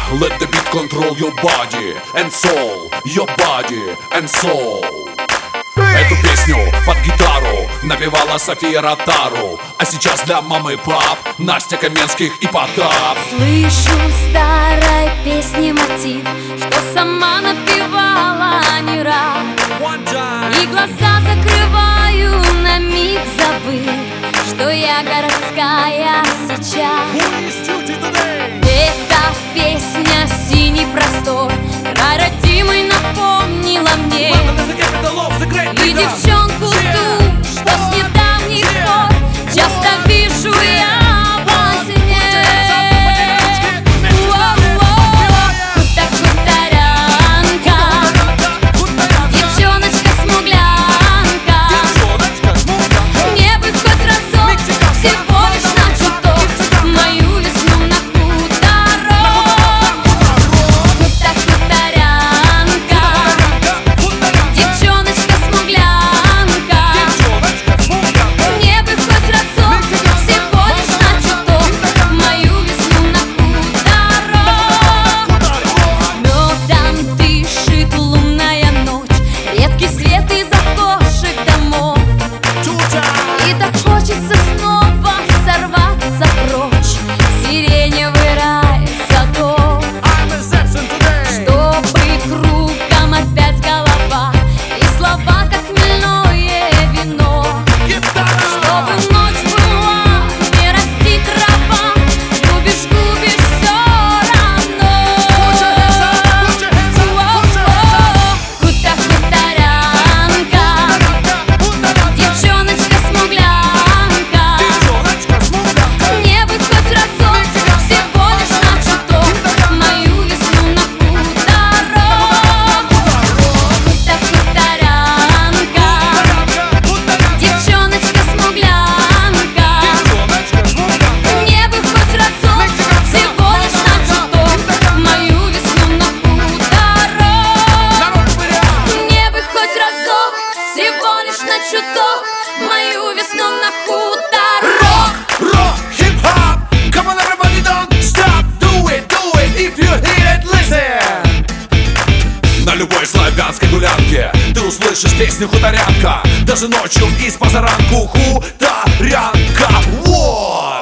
Let the beat control your body and soul, your body and soul. Эту песню под гитару напевала София Ротару, а сейчас для мамы и пап Настя Каменских и Потап. Слышу старой песни мотив, что сама напевала не раз. И глаза закрываю на миг, забыв, что я городская сейчас. Эта песня «Синий простор» край родимый напомнила мне и девчонку ту, что с недавних пор часто вижу я во сне. Хута-хуторянка, девчоночка-смуглянка, мне бы хоть разок, всего лишь на чуток, мою весну на хуторок. Хута-хуторянка, девчоночка-смуглянка, мне бы хоть разок, всего лишь на чуток, мою весну на хуторок. Медом дышит лунная ночь, редкий свет из окошек домов, и так хочется снова сорваться прочь в сиреневый рай садов, чтобы кругом опять голова и слова, как хмельное вино, чтобы ночь была, не расти трава, губишь все равно. Хута-хуторянка, девчоночка-смуглянка, мне бы хоть разок, всего лишь на чуток, мою весну на хуторок. Хута-хуторянка, девчоночка-смуглянка, мне бы хоть разок, всего лишь на чуток, мою весну на хуторок. Мне бы хоть разок, всего лишь на чуток, мою весну на хуторок. Rock, hip-hop, come on everybody, don't stop. Do it, if you hear it, listen. На любой славянской гулянке ты услышишь песню хуторянка, даже ночью и с позаранку. Хуторянка, вот.